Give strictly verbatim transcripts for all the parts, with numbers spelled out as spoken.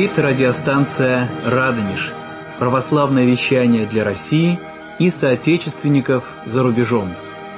Говорит радиостанция «Радонеж». Православное вещание для России и соотечественников за рубежом.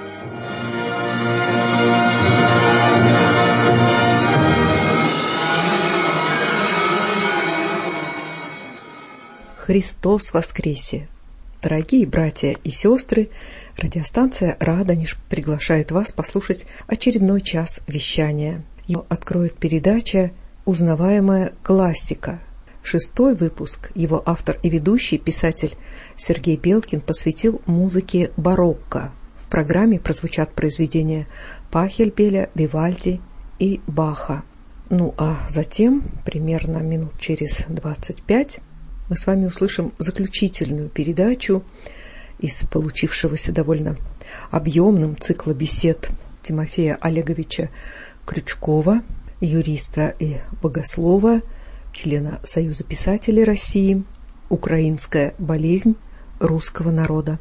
Христос воскресе! Дорогие братья и сестры, радиостанция «Радонеж» приглашает вас послушать очередной час вещания. Его откроет передача «Узнаваемая классика». Шестой выпуск его автор и ведущий, писатель Сергей Белкин, посвятил музыке барокко. В программе прозвучат произведения Пахельбеля, Вивальди и Баха. Ну а затем, примерно минут через двадцать пять, мы с вами услышим заключительную передачу из получившегося довольно объемным цикла бесед Тимофея Олеговича Крючкова, юриста и богослова, члена Союза писателей России, «Украинская болезнь русского народа».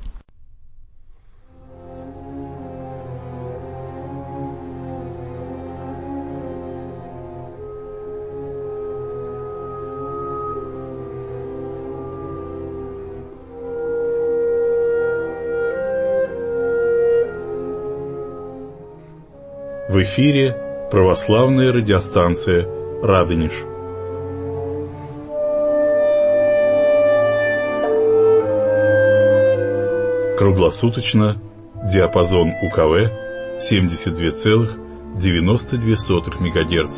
В эфире православная радиостанция «Радонеж». Круглосуточно диапазон УКВ семьдесят два целых девяносто две сотых МГц.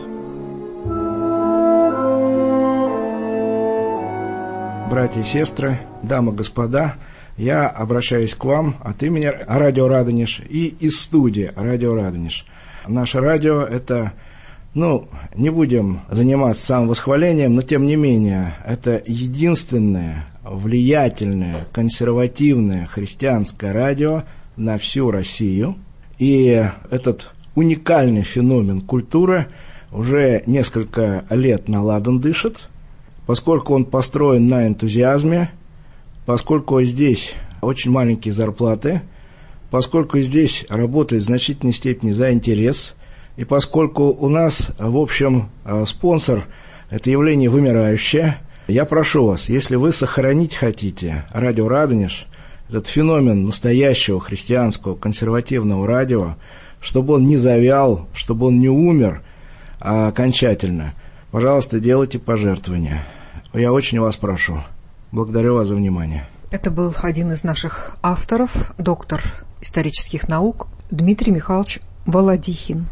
Братья и сестры, дамы и господа, я обращаюсь к вам от имени радио «Радонеж» и из студии радио «Радонеж». Наше радио – это, ну, не будем заниматься самовосхвалением, но тем не менее, это единственное влиятельное, консервативное христианское радио на всю Россию. И этот уникальный феномен культуры уже несколько лет на ладан дышит, поскольку он построен на энтузиазме, поскольку здесь очень маленькие зарплаты, поскольку здесь работает в значительной степени за интерес, и поскольку у нас, в общем, спонсор – это явление вымирающее, я прошу вас, если вы сохранить хотите радио «Радонеж», этот феномен настоящего христианского консервативного радио, чтобы он не завял, чтобы он не умер а окончательно, пожалуйста, делайте пожертвования. Я очень вас прошу. Благодарю вас за внимание. Это был один из наших авторов, доктор исторических наук Дмитрий Михайлович Володихин.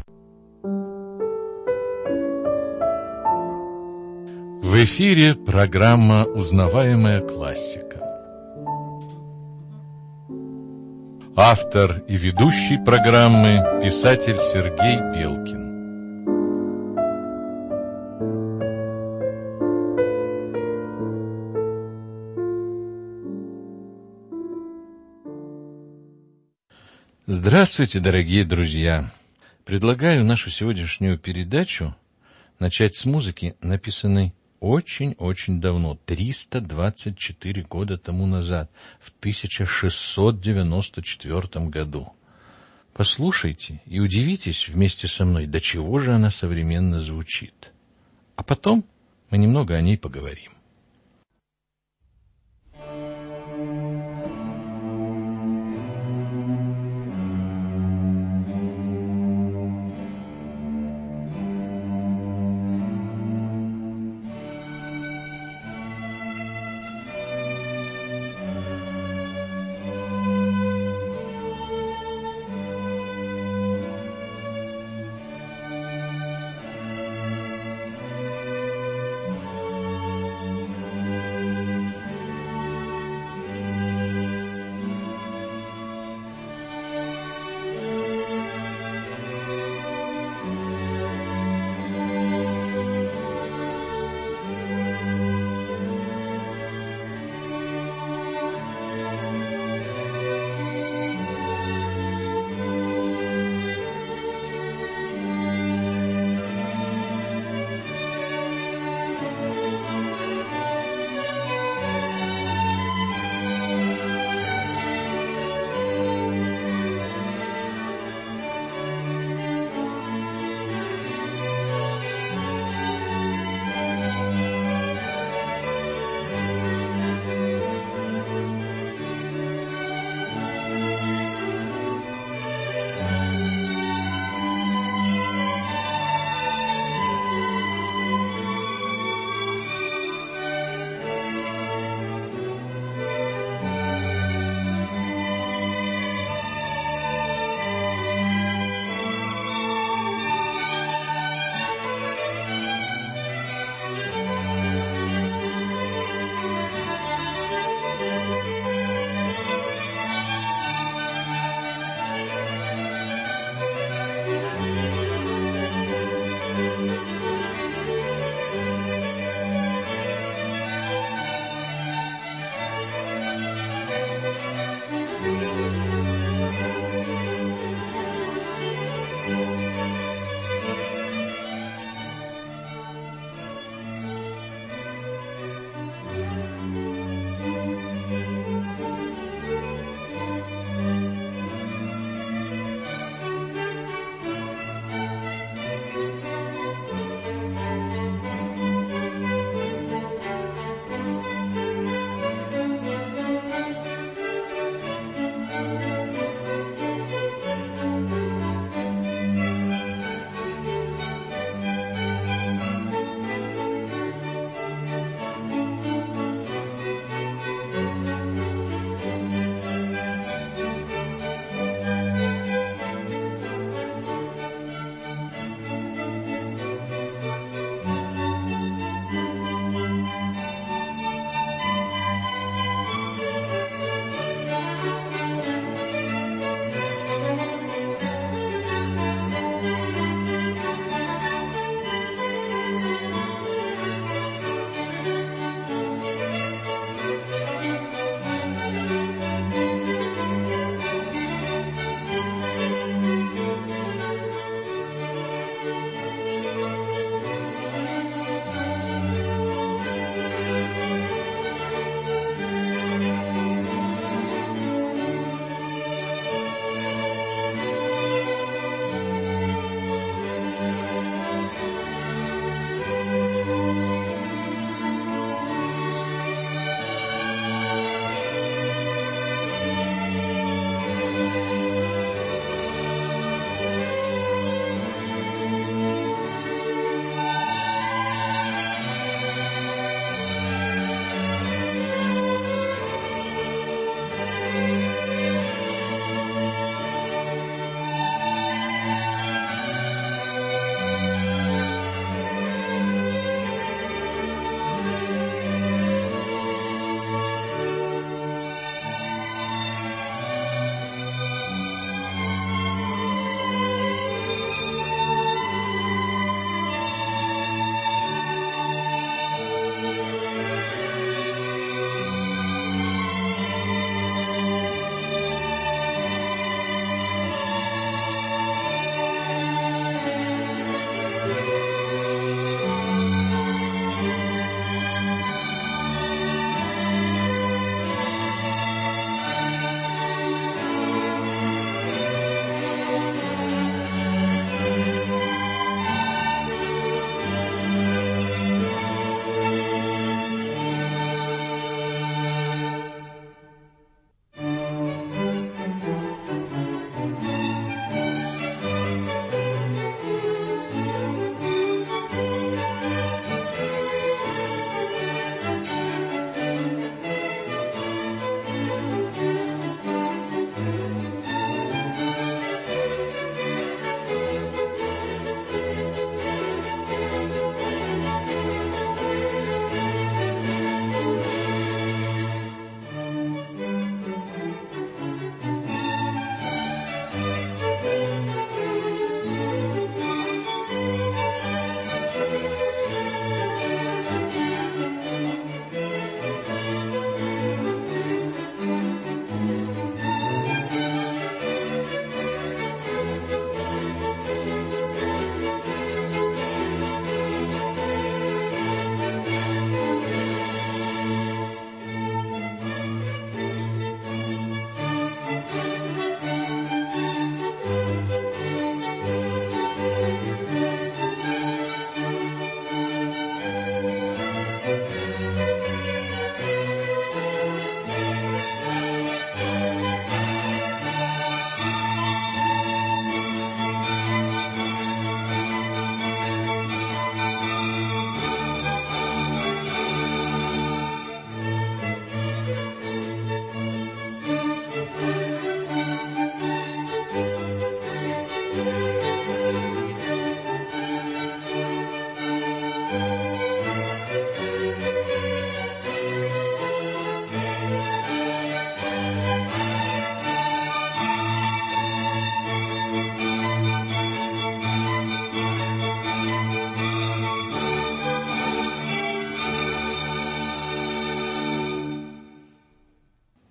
В эфире программа «Узнаваемая классика». Автор и ведущий программы – писатель Сергей Белкин. Здравствуйте, дорогие друзья! Предлагаю нашу сегодняшнюю передачу начать с музыки, написанной очень-очень давно, триста двадцать четыре года тому назад, в тысяча шестьсот девяносто четвёртом году. Послушайте и удивитесь вместе со мной, до чего же она современно звучит. А потом мы немного о ней поговорим.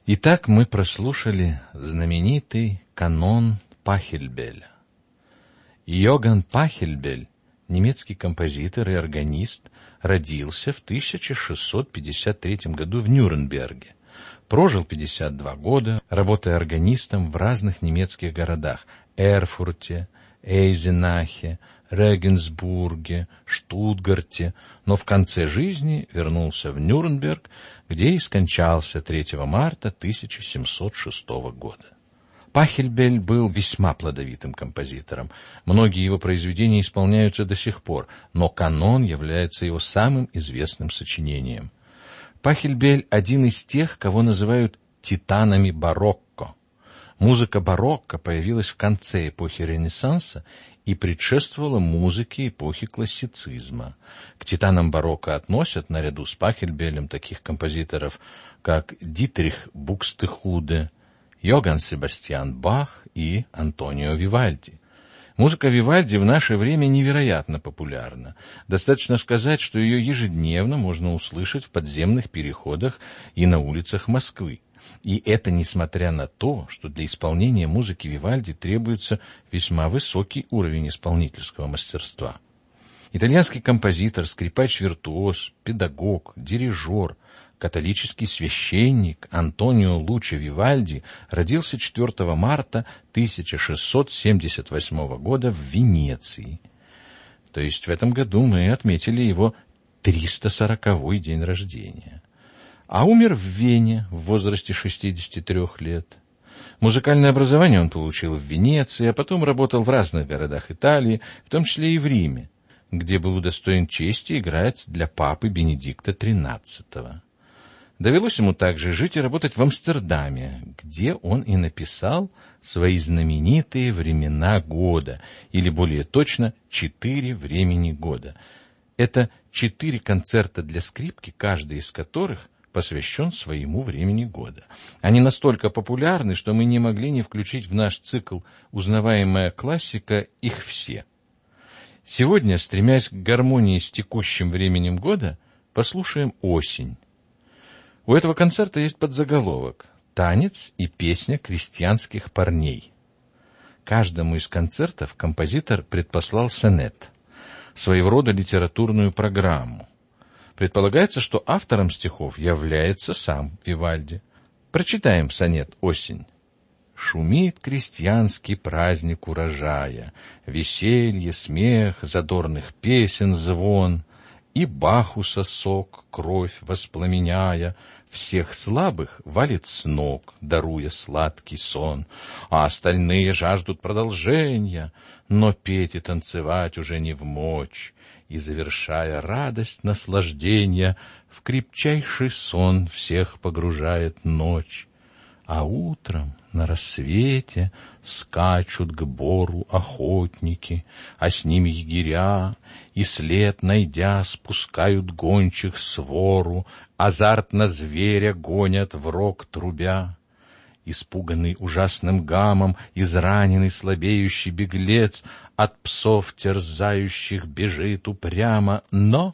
Итак, мы прослушали знаменитый канон Пахельбеля. Йоган Пахельбель, немецкий композитор и органист, родился в тысяча шестьсот пятьдесят третьем году в Нюрнберге. Прожил пятьдесят два года, работая органистом в разных немецких городах – Эрфурте, Эйзенахе, Регенсбурге, Штутгарте, но в конце жизни вернулся в Нюрнберг, где и скончался третьего марта тысяча семьсот шестого года. Пахельбель был весьма плодовитым композитором. Многие его произведения исполняются до сих пор, но канон является его самым известным сочинением. Пахельбель – один из тех, кого называют «титанами барокко». Музыка барокко появилась в конце эпохи Ренессанса и предшествовала музыке эпохи классицизма. К титанам барокко относят, наряду с Пахельбелем, таких композиторов, как Дитрих Букстехуде, Йоганн Себастьян Бах и Антонио Вивальди. Музыка Вивальди в наше время невероятно популярна. Достаточно сказать, что ее ежедневно можно услышать в подземных переходах и на улицах Москвы. И это несмотря на то, что для исполнения музыки Вивальди требуется весьма высокий уровень исполнительского мастерства. Итальянский композитор, скрипач-виртуоз, педагог, дирижер, католический священник Антонио Луччо Вивальди родился четвёртого марта тысяча шестьсот семьдесят восьмого года в Венеции. То есть в этом году мы отметили его триста сороковой день рождения. А умер в Вене в возрасте шестидесяти трёх лет. Музыкальное образование он получил в Венеции, а потом работал в разных городах Италии, в том числе и в Риме, где был удостоен чести играть для папы Бенедикта тринадцатого. Довелось ему также жить и работать в Амстердаме, где он и написал свои знаменитые «Времена года», или более точно «Четыре времени года». Это четыре концерта для скрипки, каждый из которых посвящен своему времени года. Они настолько популярны, что мы не могли не включить в наш цикл «Узнаваемая классика» их все. Сегодня, стремясь к гармонии с текущим временем года, послушаем «Осень». У этого концерта есть подзаголовок «Танец и песня крестьянских парней». Каждому из концертов композитор предпослал сонет, своего рода литературную программу. Предполагается, что автором стихов является сам Вивальди. Прочитаем сонет «Осень». Шумит крестьянский праздник урожая, веселье, смех, задорных песен звон, и Бахуса сок, кровь воспламеняя, всех слабых валит с ног, даруя сладкий сон, а остальные жаждут продолжения, но петь и танцевать уже не вмочь, и, завершая радость наслаждения, в крепчайший сон всех погружает ночь. А утром на рассвете скачут к бору охотники, а с ними егеря, и след найдя спускают гончих свору, азартно зверя гонят в рог трубя. Испуганный ужасным гамом, израненный слабеющий беглец от псов терзающих бежит упрямо, но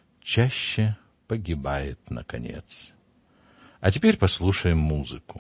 чаще погибает наконец. А теперь послушаем музыку.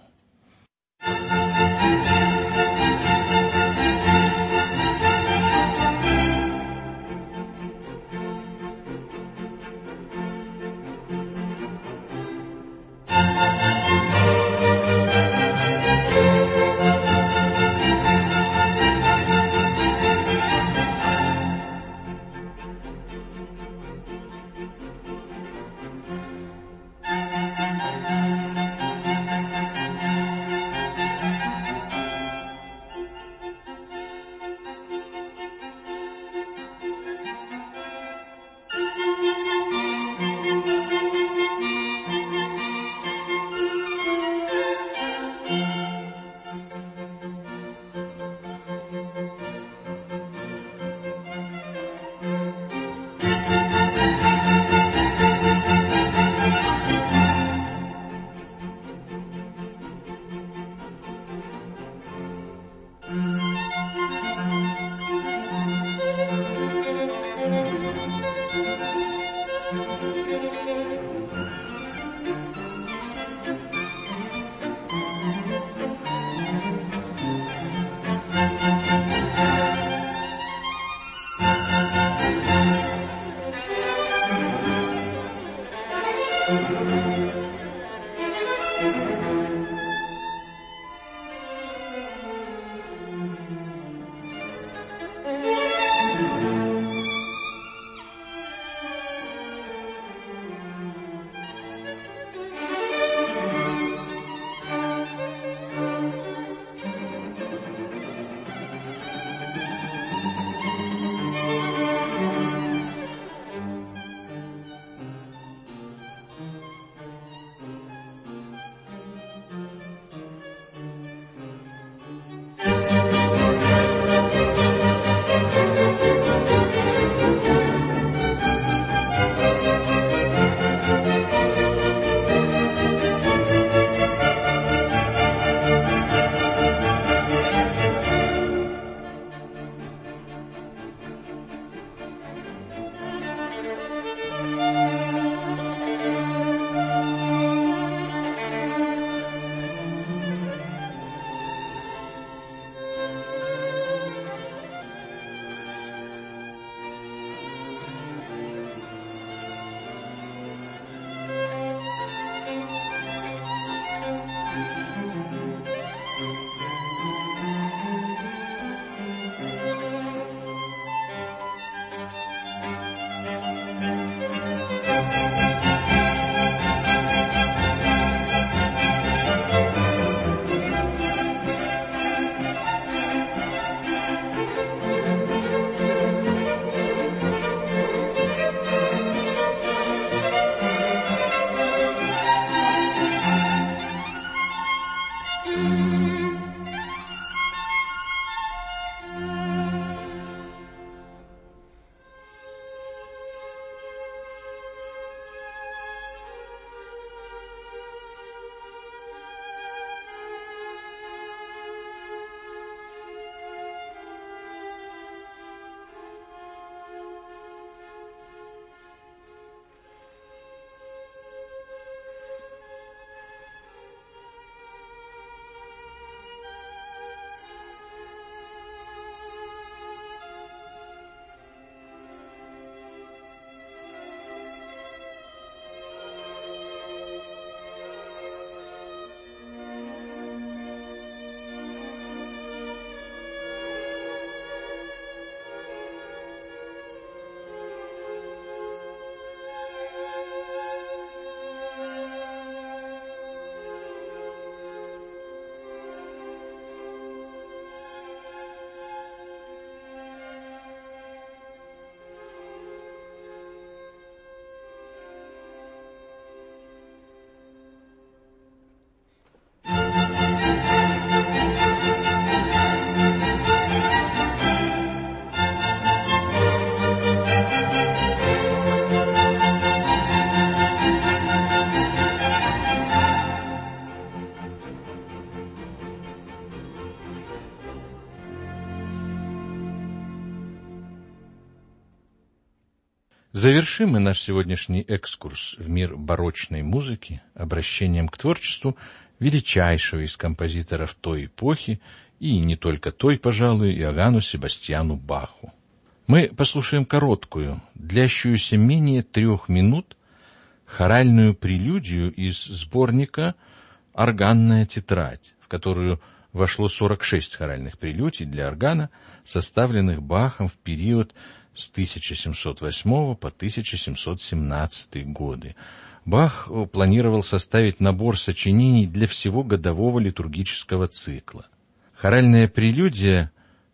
Завершим мы наш сегодняшний экскурс в мир барочной музыки обращением к творчеству величайшего из композиторов той эпохи, и не только той, пожалуй, Иоганну Себастьяну Баху. Мы послушаем короткую, длящуюся менее трех минут, хоральную прелюдию из сборника «Органная тетрадь», в которую вошло сорок шесть хоральных прелюдий для органа, составленных Бахом в период с тысяча семьсот восьмого по тысяча семьсот семнадцатый годы. Бах планировал составить набор сочинений для всего годового литургического цикла. Хоральная прелюдия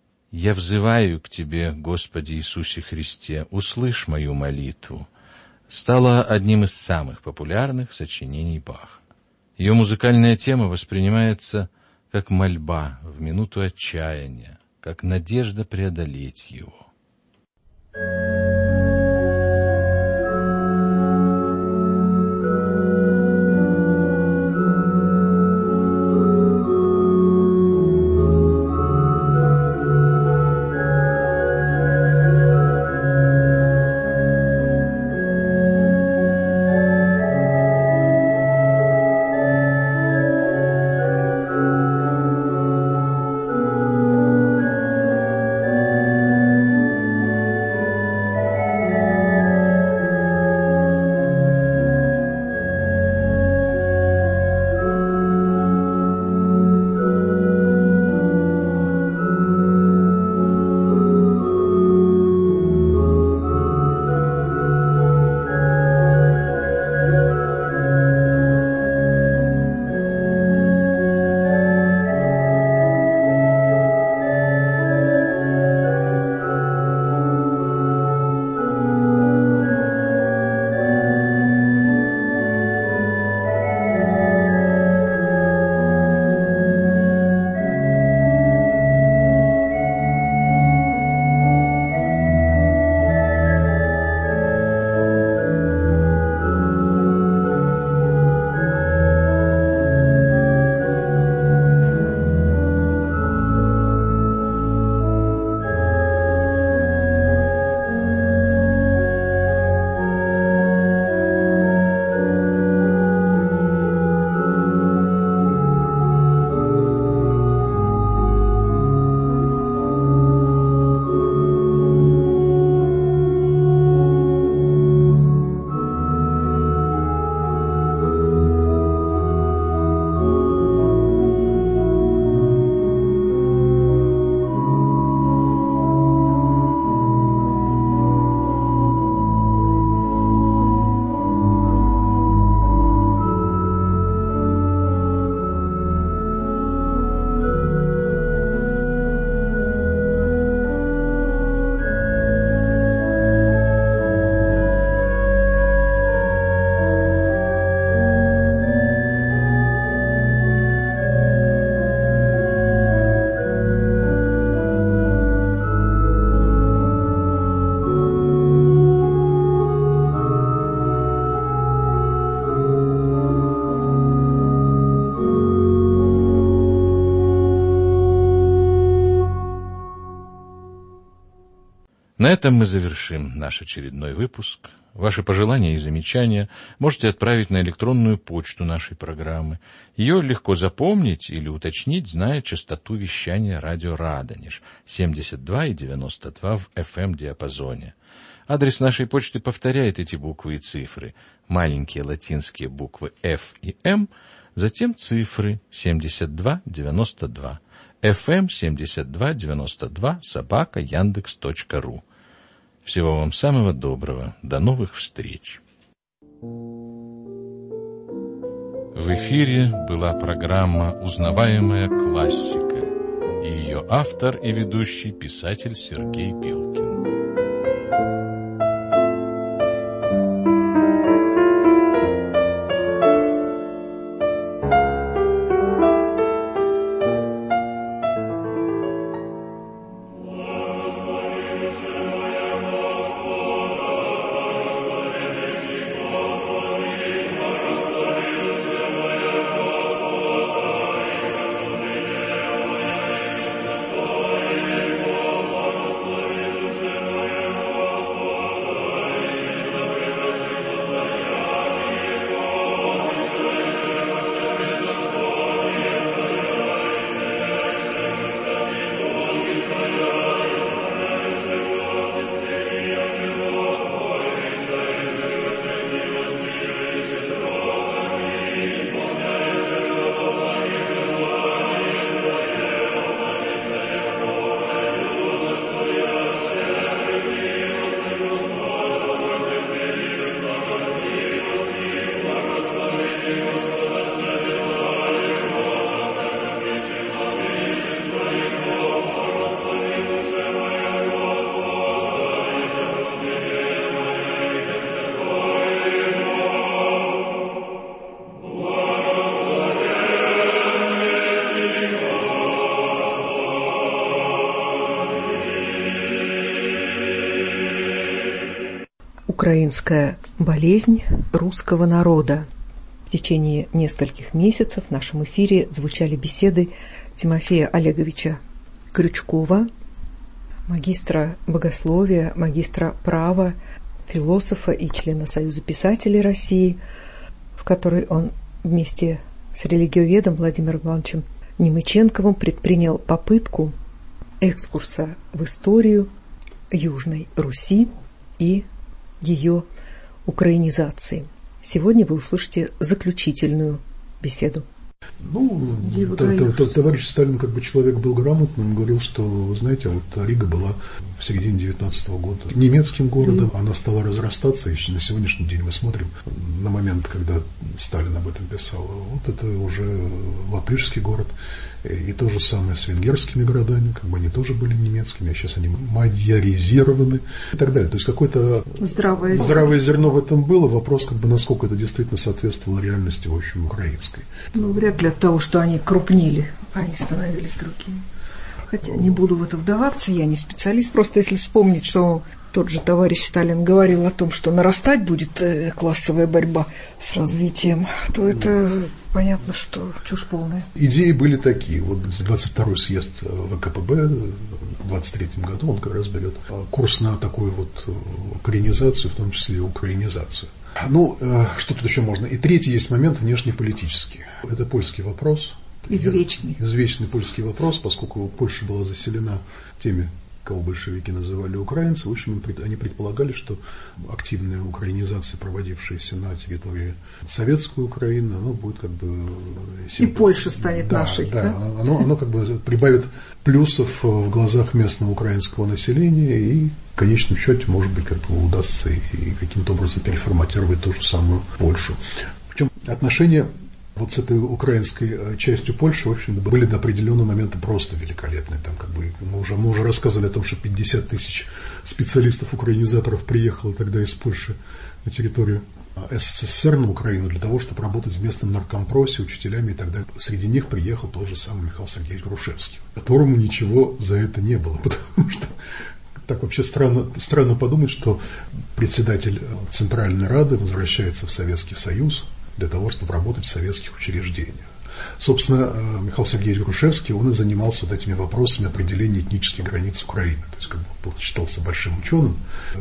«Я взываю к Тебе, Господи Иисусе Христе, услышь мою молитву» стала одним из самых популярных сочинений Баха. Ее музыкальная тема воспринимается как мольба в минуту отчаяния, как надежда преодолеть его. Thank you. На этом мы завершим наш очередной выпуск. Ваши пожелания и замечания можете отправить на электронную почту нашей программы. Ее легко запомнить или уточнить, зная частоту вещания радио Радонеж семьдесят два и девяносто два в эф эм-диапазоне. Адрес нашей почты повторяет эти буквы и цифры. Маленькие латинские буквы F и M, затем цифры семьдесят два девяносто два. эф эм семьдесят два девяносто два собака яндекс точка ру. Всего вам самого доброго. До новых встреч. В эфире была программа «Узнаваемая классика» и ее автор и ведущий писатель Сергей Белкин. Украинская болезнь русского народа. В течение нескольких месяцев в нашем эфире звучали беседы Тимофея Олеговича Крючкова, магистра богословия, магистра права, философа и члена Союза писателей России, в которой он вместе с религиоведом Владимиром Ивановичем Немыченковым предпринял попытку экскурса в историю Южной Руси и ее украинизации. Сегодня вы услышите заключительную беседу. Ну, т- т- т- товарищ Сталин, как бы человек был грамотным, он говорил, что, вы знаете, вот Рига была в середине девятнадцатого года немецким городом, mm-hmm. она стала разрастаться, и на сегодняшний день мы смотрим на момент, когда Сталин об этом писал, вот это уже латышский город, и то же самое с венгерскими городами, как бы они тоже были немецкими, а сейчас они мадьяризированы и так далее. То есть какое-то здравое, здравое зерно в этом было, вопрос, как бы, насколько это действительно соответствовало реальности, в общем, украинской. Ну, вряд ли от того, что они крупнили, они становились другими. Хотя не буду в это вдаваться, я не специалист, просто если вспомнить, что тот же товарищ Сталин говорил о том, что нарастать будет классовая борьба с развитием, то это понятно, что чушь полная. Идеи были такие. Вот двадцать второй съезд ВКПБ в двадцать третьем году, он как раз берет курс на такую вот коренизацию, в том числе и украинизацию. Ну, что тут еще можно? И третий есть момент внешнеполитический. Это польский вопрос. Извечный. Извечный польский вопрос, поскольку Польша была заселена теми, кого большевики называли украинцы. В общем, они предполагали, что активная украинизация, проводившаяся на территории советской Украины, оно будет как бы... И Польша станет да, нашей. Да, да? Оно, оно как бы прибавит плюсов в глазах местного украинского населения, и в конечном счете, может быть, как бы удастся и каким-то образом переформатировать ту же самую Польшу. Причем отношения вот с этой украинской частью Польши, в общем, были до определенного момента просто великолепные. Там, как бы, мы, уже, мы уже рассказывали о том, что пятьдесят тысяч специалистов-украинизаторов приехало тогда из Польши на территорию СССР на Украину для того, чтобы работать в местном наркомпросе, учителями и так далее. Среди них приехал тот же самый Михаил Сергеевич Грушевский, которому ничего за это не было, потому что так вообще странно, странно подумать, что председатель Центральной Рады возвращается в Советский Союз для того, чтобы работать в советских учреждениях. Собственно, Михаил Сергеевич Грушевский, он и занимался вот этими вопросами определения этнических границ Украины. То есть, как бы, был, считался большим ученым,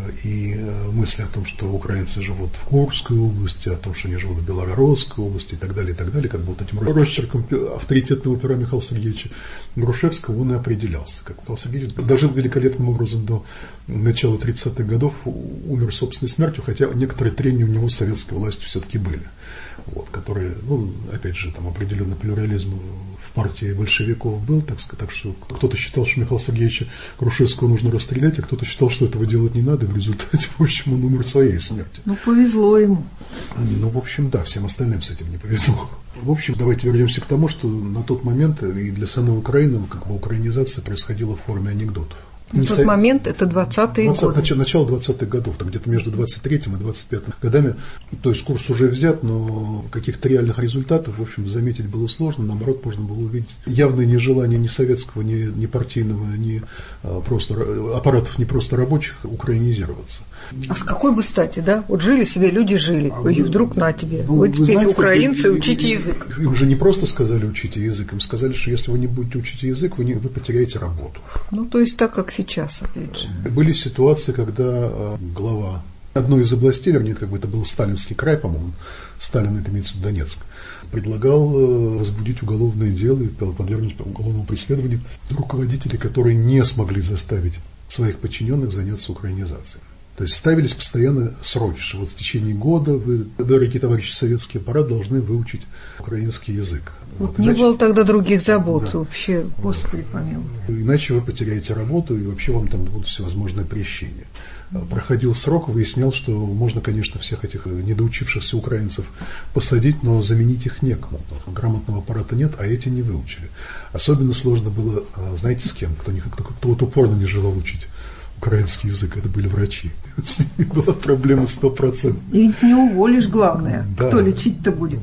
и мысли о том, что украинцы живут в Курской области, о том, что они живут в Белгородской области и так далее, и так далее, как бы вот этим росчерком авторитетного пера Михаила Сергеевича Грушевского он и определялся. Как Михаил Сергеевич дожил великолепным образом до начала тридцатых годов, умер собственной смертью, хотя некоторые трения у него с советской властью все-таки были. Вот, которые, ну, опять же, там определенный плюрализм в партии большевиков был, так сказать, так что кто-то считал, что Михаила Сергеевича Грушевского нужно расстрелять, а кто-то считал, что этого делать не надо, и в результате, в общем, он умер своей смертью. Ну, повезло ему. Ну, в общем, да, всем остальным с этим не повезло. В общем, давайте вернемся к тому, что на тот момент и для самой Украины, как бы, украинизация происходила в форме анекдотов. В тот со... момент это двадцатые годы. Начало, начало двадцатых годов, там где-то между двадцать третьим и двадцать пятым годами. То есть курс уже взят, но каких-то реальных результатов, в общем, заметить было сложно. Наоборот, можно было увидеть явное нежелание ни советского, ни, ни партийного, ни а, просто аппаратов, не просто рабочих украинизироваться. А с какой бы стати, да? Вот жили себе, люди жили, а и вдруг на тебе. Ну, вы теперь знаете, украинцы, вы, учите и, язык. Им же не просто сказали учите язык, им сказали, что если вы не будете учить язык, вы, не, вы потеряете работу. Ну, то есть так, как сейчас, опять же. Были ситуации, когда глава одной из областей, вернее, как бы это был Сталинский край, по-моему, Сталин, это имеется в виду Донецк, предлагал возбудить уголовное дело и подвергнуть уголовному преследованию руководителей, которые не смогли заставить своих подчиненных заняться украинизацией. То есть ставились постоянно сроки, что вот в течение года вы, дорогие товарищи, советский аппарат, должны выучить украинский язык. Вот вот, не иначе... было тогда других забот, да. Вообще, Господи помилуй. Иначе вы потеряете работу, и вообще вам там будут всевозможные прещения. Проходил срок, выяснял, что можно, конечно, всех этих недоучившихся украинцев посадить, но заменить их некому. Грамотного аппарата нет, а эти не выучили. Особенно сложно было, знаете, с кем? Кто, кто, кто вот упорно не желал учить украинский язык, это были врачи. С ними была проблема сто процентов. И не уволишь, главное. Да. Кто лечить-то будет?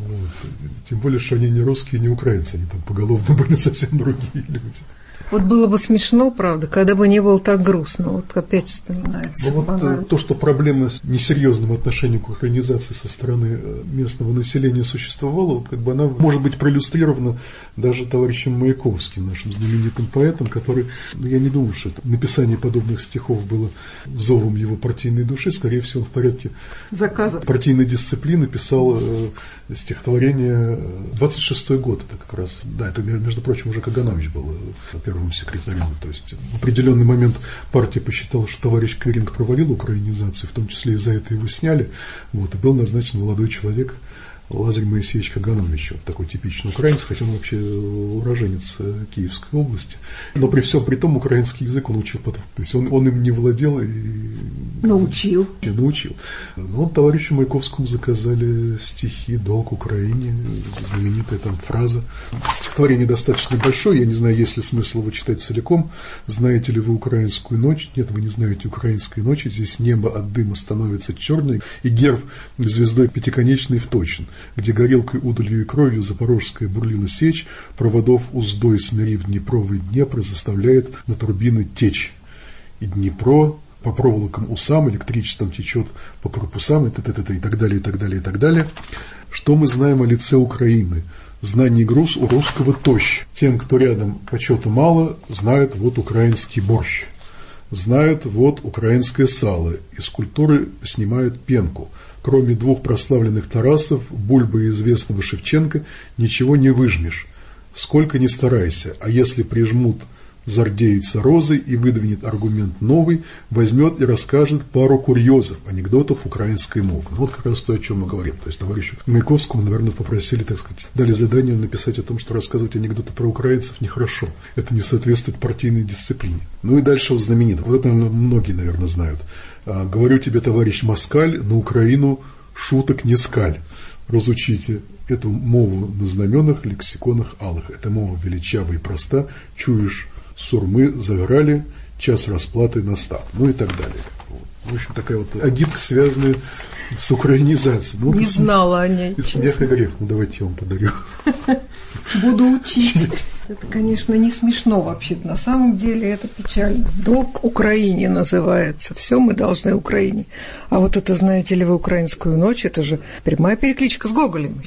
Тем более, что они не русские, не украинцы, они там поголовно были совсем другие люди. Вот было бы смешно, правда, когда бы не было так грустно. Вот опять вспоминается. Ну, вот то, что проблема с несерьезным отношением к украинизации со стороны местного населения существовала, вот как бы она может быть проиллюстрирована даже товарищем Маяковским, нашим знаменитым поэтом, который, ну, я не думаю, что это написание подобных стихов было зовом его партийной души, скорее всего, он в порядке заказа партийной дисциплины писал э, стихотворение двадцать шестой год, это как раз, да, это, между прочим, уже Каганович был первым секретарем. То есть в определенный момент партия посчитала, что товарищ Кыренко провалил украинизацию, в том числе из-за этого его сняли. Вот, и был назначен молодой человек Лазарь Моисеевич Каганович, вот такой типичный украинец, хотя он вообще уроженец Киевской области. Но при всем при том украинский язык он учил потом. То есть он, он им не владел и научил. И научил. Но вот товарищу Маяковскому заказали стихи «Долг Украине», знаменитая там фраза. Стихотворение достаточно большое, я не знаю, есть ли смысл его читать целиком. «Знаете ли вы украинскую ночь?» Нет, вы не знаете украинской ночи. Здесь небо от дыма становится черным, и герб звездой пятиконечной вточен. Где горелкой, удалью и кровью запорожская бурлила сечь, проводов уздой смирив Днепровый Днепр, заставляет на турбины течь. И Днепро по проволокам усам, электричеством течет по корпусам, и, т.т. и так далее, и так далее, и так далее. Что мы знаем о лице Украины? Знаний груз у русского тощ. Тем, кто рядом почета мало, знают вот украинский борщ. Знают вот украинское сало, из культуры снимают пенку. Кроме двух прославленных Тарасов, Бульбы и известного Шевченко, ничего не выжмешь. Сколько ни старайся, а если прижмут зардеется розой и выдвинет аргумент новый, возьмет и расскажет пару курьезов, анекдотов украинской мовы. Ну, вот как раз то, о чем мы говорим. То есть товарищу Маяковскому, наверное, попросили, так сказать, дали задание написать о том, что рассказывать анекдоты про украинцев нехорошо. Это не соответствует партийной дисциплине. Ну и дальше вот знаменит. Вот это, наверное, многие, наверное, знают. Говорю тебе, товарищ москаль, на Украину шуток не скаль. Разучите эту мову на знаменах, лексиконах алых. Эта мова величава и проста. Чуешь, сурмы загорали, час расплаты настал. Ну и так далее. В общем, такая вот агитка, связанная с украинизацией. Ну, не знала о ней. И смех и грех. Ну, давайте я вам подарю. Буду учить. Это, конечно, не смешно вообще. На самом деле это печально. Долг Украине называется. Все мы должны Украине. А вот это, знаете ли вы, украинскую ночь, это же прямая перекличка с Гоголем еще.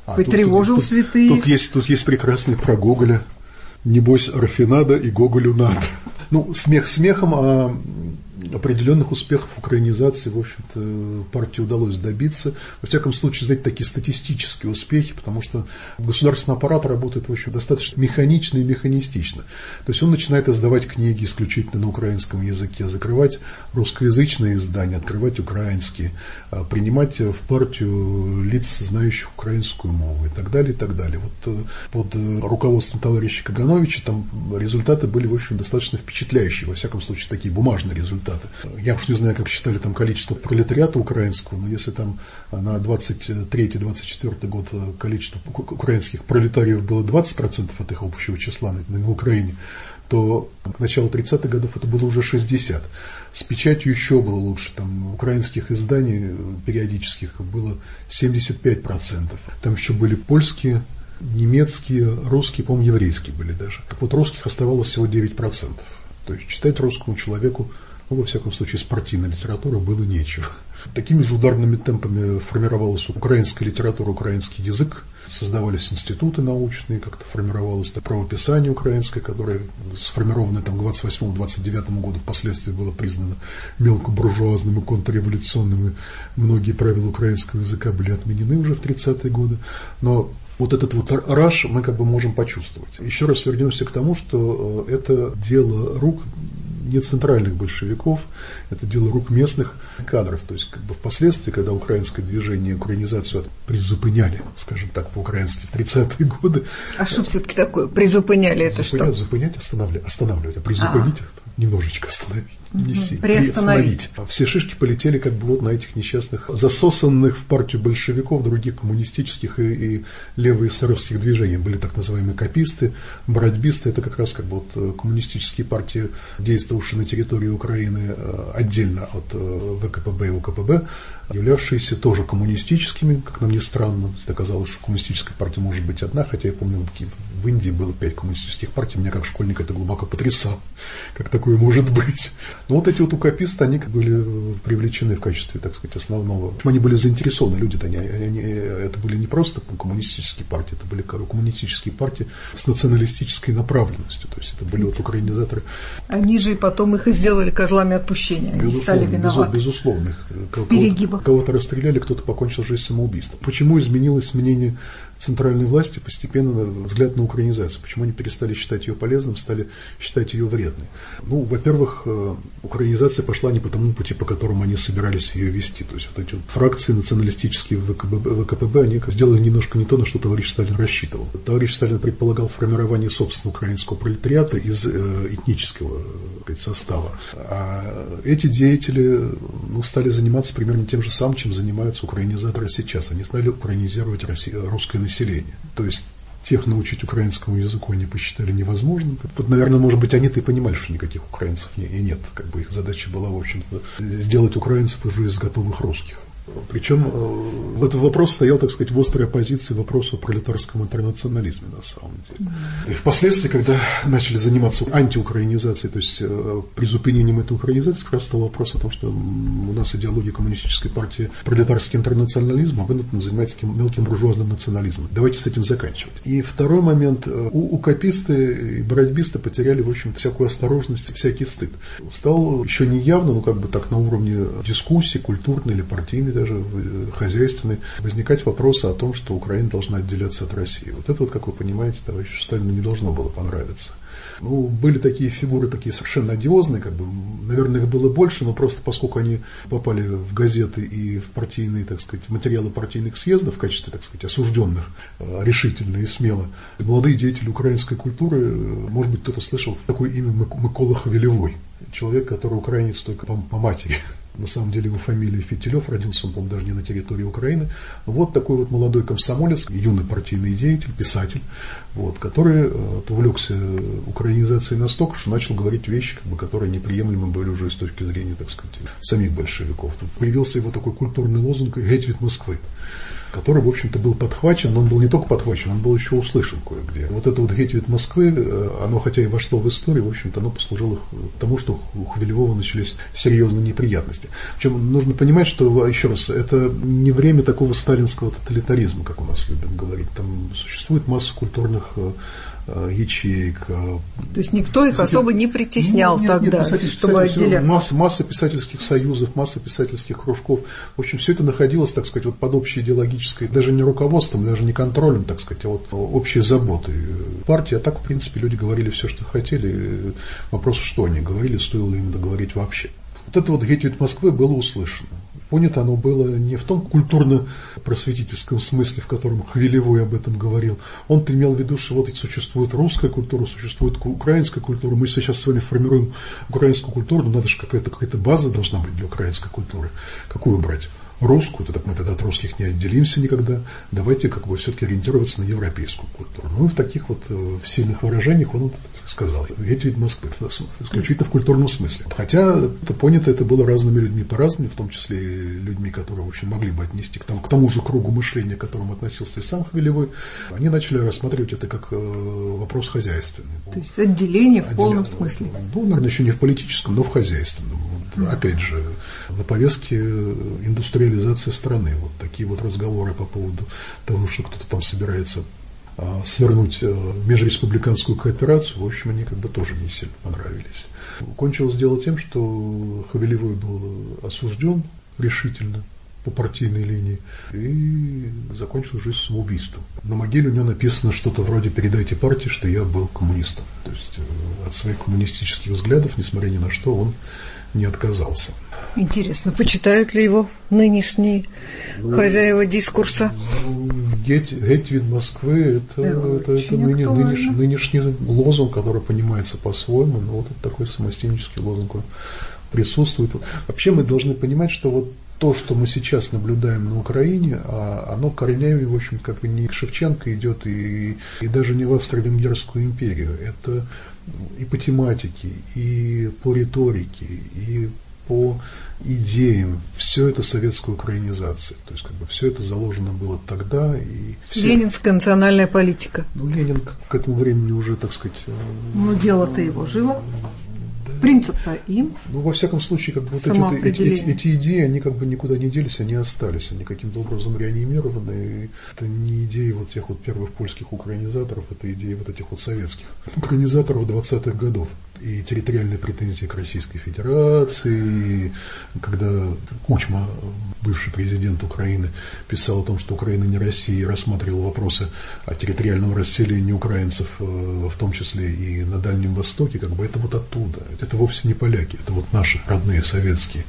А, Потревожил тут, святые. Тут, тут, есть, тут есть прекрасный про Гоголя. Небось, рафинада и Гоголю надо. Ну, смех смехом, а определенных успехов украинизации, в общем-то, партии удалось добиться. Во всяком случае, знаете, такие статистические успехи, потому что государственный аппарат работает, в общем, достаточно механично и механистично. То есть он начинает издавать книги исключительно на украинском языке, закрывать русскоязычные издания, открывать украинские, принимать в партию лиц, знающих украинскую мову и так далее, и так далее. Вот под руководством товарища Кагановича там результаты были, в общем, достаточно впечатляющие, во всяком случае, такие бумажные результаты. Я уж не знаю, как считали там количество пролетариата украинского, но если там на двадцать третий — двадцать четвёртый год количество украинских пролетариев было двадцать процентов от их общего числа на, на Украине, то к началу тридцатых годов это было уже шестьдесят процентов. С печатью еще было лучше. Там украинских изданий периодических было семьдесят пять процентов. Там еще были польские, немецкие, русские, по-моему, еврейские были даже. Так вот, русских оставалось всего девять процентов. То есть читать русскому человеку, ну, во всяком случае, из партийной литературы было нечего. Такими же ударными темпами формировалась украинская литература, украинский язык, создавались институты научные, как-то формировалось правописание украинское, которое сформировано там к двадцать восьмому — двадцать девятому году впоследствии было признано мелкобуржуазным и контрреволюционным, и многие правила украинского языка были отменены уже в тридцатые годы. Но вот этот вот раш мы как бы можем почувствовать. Еще раз вернемся к тому, что это дело рук не центральных большевиков, это дело рук местных кадров. То есть как бы впоследствии, когда украинское движение, украинизацию призупыняли, скажем так, по-украински в тридцатые годы. А что все-таки такое призупыняли? Это что? Зупынять, останавливать, останавливать, а призупынить — немножечко остановить. Не сильно. Приостановить. Все шишки полетели как бы вот на этих несчастных, засосанных в партию большевиков, других коммунистических и, и левоэсеровских движений. Были так называемые кописты, бородьбисты. Это как раз как бы вот коммунистические партии, действовавшие на территории Украины отдельно от ВКПБ и УКПБ, являвшиеся тоже коммунистическими, как нам ни странно. Оказалось, что коммунистическая партия может быть одна, хотя я помню, в Индии было пять коммунистических партий, меня как школьника это глубоко потрясало, как такое может быть. Но вот эти вот укописты, они были привлечены в качестве, так сказать, основного. Они были заинтересованы, люди-то, они, они, это были не просто коммунистические партии, это были коммунистические партии с националистической направленностью, то есть это были вот украинизаторы. Они же и потом их и сделали козлами отпущения, они стали виноваты. Безусловно, кого-то, кого-то расстреляли, кто-то покончил жизнь самоубийством. Почему изменилось мнение центральной власти постепенно, взгляд на украинизацию? Почему они перестали считать ее полезным, стали считать ее вредной? Ну, во-первых, украинизация пошла не по тому пути, по которому они собирались ее вести. То есть вот эти вот фракции националистические в ВКПБ, ВКПБ, они сделали немножко не то, на что товарищ Сталин рассчитывал. Товарищ Сталин предполагал формирование собственного украинского пролетариата из этнического, так сказать, состава. А эти деятели, ну, стали заниматься примерно тем же самым, чем занимаются украинизаторы сейчас. Они стали украинизировать русское население. То есть тех научить украинскому языку они посчитали невозможным. Вот, наверное, может быть, они-то и понимали, что никаких украинцев и нет. Как бы их задача была, в общем-то, сделать украинцев уже из готовых русских. Причем э, этот вопрос стоял, так сказать, в острой оппозиции вопросу о пролетарском интернационализме на самом деле. И впоследствии, когда начали заниматься антиукраинизацией, то есть э, призупинением этой украинизации, как раз стал вопрос о том, что у нас идеология коммунистической партии пролетарский интернационализм, а вы занимаетесь мелким буржуазным национализмом. Давайте с этим заканчивать. И второй момент. У, укописты и бородьбисты потеряли, в общем, всякую осторожность и всякий стыд. Стал еще не явно, но как бы так на уровне дискуссии, культурной или партийной, даже хозяйственной, возникать вопросы о том, что Украина должна отделяться от России. Вот это вот, как вы понимаете, товарищу Сталину не должно было понравиться. Ну, были такие фигуры, такие совершенно одиозные, как бы, наверное, их было больше, но просто поскольку они попали в газеты и в партийные, так сказать, материалы партийных съездов в качестве, так сказать, осужденных решительно и смело, молодые деятели украинской культуры, может быть, кто-то слышал такое имя Микола Хвилевой, человек, который украинец только по, по матери. На самом деле его фамилия Фитилев, родился он, по-моему, даже не на территории Украины. Вот такой вот молодой комсомолец, юный партийный деятель, писатель, вот, который э, увлекся украинизацией настолько, что начал говорить вещи, как бы, которые неприемлемы были уже с точки зрения, так сказать, самих большевиков. Тут появился его такой культурный лозунг «Геть від Москвы», который, в общем-то, был подхвачен, но он был не только подхвачен, он был еще услышан кое-где. где. Вот это вот «Геть Москвы», оно хотя и вошло в историю, в общем-то, оно послужило к тому, что у Хмелевого начались серьезные неприятности. Причем нужно понимать, что, еще раз, это не время такого сталинского тоталитаризма, как у нас любят говорить. Там существует масса культурных ячеек. То есть никто их Писатель... особо не притеснял, ну, нет, тогда, нет, писатель, чтобы отделяться. Масса, масса писательских союзов, масса писательских кружков. В общем, все это находилось, так сказать, вот под общей идеологической, даже не руководством, даже не контролем, так сказать, а вот общей заботой партии. А так, в принципе, люди говорили все, что хотели. Вопрос, что они говорили, стоило ли им договорить вообще. Вот это вот «Геть Москвы» было услышано. Понято оно было не в том культурно-просветительском смысле, в котором Хмелевой об этом говорил. Он имел в виду, что вот существует русская культура, существует украинская культура. Мы сейчас с вами формируем украинскую культуру, но надо же какая-то, какая-то база должна быть для украинской культуры. Какую брать? Русскую, то так мы тогда от русских не отделимся никогда. Давайте как бы все-таки ориентироваться на европейскую культуру. Ну и в таких вот в сильных выражениях он вот сказал. «Геть Москвы», исключительно в культурном смысле. Хотя это понято это было разными людьми по-разному, в том числе и людьми, которые в общем могли бы отнести к тому, к тому же кругу мышления, к которому относился и сам Хмелевой. Они начали рассматривать это как вопрос хозяйственный. То есть отделение в Отделя... полном смысле. Ну, наверное, еще не в политическом, но в хозяйственном. Вот, опять же, на повестке индустриализация страны. Вот такие вот разговоры по поводу того, что кто-то там собирается а, свернуть а, межреспубликанскую кооперацию, в общем, они как бы тоже не сильно понравились. Кончилось дело тем, что Хмелевой был осужден решительно по партийной линии и закончил жизнь самоубийством. На могиле у него написано что-то вроде «передайте партии, что я был коммунистом». То есть от своих коммунистических взглядов, несмотря ни на что, он не отказался. Интересно, почитают ли его нынешние ну, хозяева дискурса? Ну, «Геть Москвы» это, да, это, это ныне, нынеш, нынешний лозунг, который понимается по-своему, но вот это такой самостийнический лозунг присутствует. Вообще мы должны понимать, что вот то, что мы сейчас наблюдаем на Украине, оно корнями, в общем, как бы не к Шевченко идет и, и даже не в Австро-Венгерскую империю. Это и по тематике, и по риторике, и по идеям. Все это советская украинизация. То есть как бы все это заложено было тогда. И все... Ленинская национальная политика. Ну, Ленин к этому времени уже, так сказать... Ну, дело-то его жило. Принцип-то им. Ну, во всяком случае, как бы вот эти, вот, эти, эти, эти идеи, они как бы никуда не делись, они остались, они каким-то образом реанимированы. Это не идеи вот тех вот первых польских украинизаторов, это идеи вот этих вот советских украинизаторов двадцатых годов. И территориальные претензии к Российской Федерации, когда Кучма, бывший президент Украины, писал о том, что Украина не Россия, и рассматривал вопросы о территориальном расселении украинцев, в том числе и на Дальнем Востоке, как бы это вот оттуда. Это вовсе не поляки, это вот наши родные советские.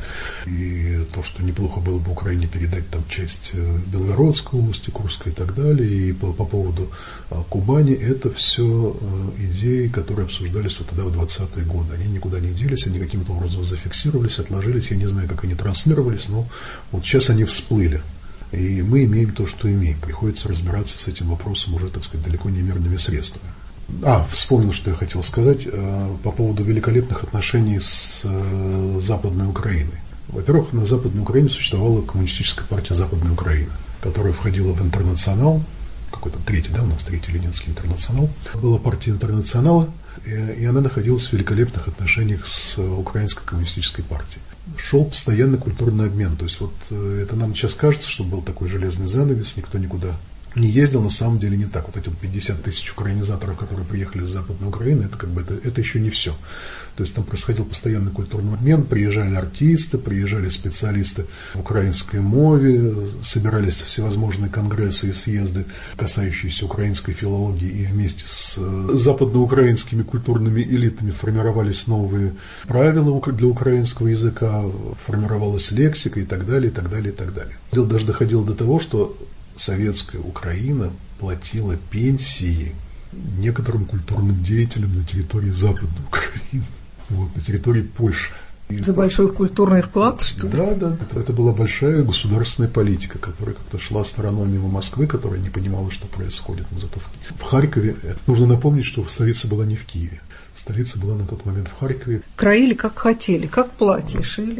И то, что неплохо было бы Украине передать там часть Белгородской области, Курской и так далее, и по, по поводу Кубани, это все идеи, которые обсуждались вот тогда в двадцатые годы. Они никуда не делись, они каким-то образом зафиксировались, отложились, я не знаю, как они транслировались, но вот сейчас они всплыли. И мы имеем то, что имеем. Приходится разбираться с этим вопросом уже, так сказать, далеко не мирными средствами. А, вспомнил, что я хотел сказать э, по поводу великолепных отношений с э, Западной Украиной. Во-первых, на Западной Украине существовала коммунистическая партия Западной Украины, которая входила в Интернационал, какой-то третий, да, у нас третий Ленинский Интернационал. Была партия Интернационала, и, и она находилась в великолепных отношениях с Украинской коммунистической партией. Шел постоянный культурный обмен, то есть вот э, это нам сейчас кажется, что был такой железный занавес, никто никуда не ездил, на самом деле не так. Вот эти вот пятьдесят тысяч украинизаторов, которые приехали с Западной Украины, это как бы это, это еще не все. То есть там происходил постоянный культурный обмен, приезжали артисты, приезжали специалисты в украинской мове, собирались всевозможные конгрессы и съезды, касающиеся украинской филологии, и вместе с западноукраинскими культурными элитами формировались новые правила для украинского языка, формировалась лексика и так далее, и так далее, и так далее. Дело даже доходило до того, что советская Украина платила пенсии некоторым культурным деятелям на территории Западной Украины, вот, на территории Польши. И за большой культурный вклад, что ли? Да, да. Это, это была большая государственная политика, которая как-то шла стороной мимо Москвы, которая не понимала, что происходит. Но зато в, в Харькове, это, нужно напомнить, что столица была не в Киеве. Столица была на тот момент в Харькове. Краили как хотели, как платье шили.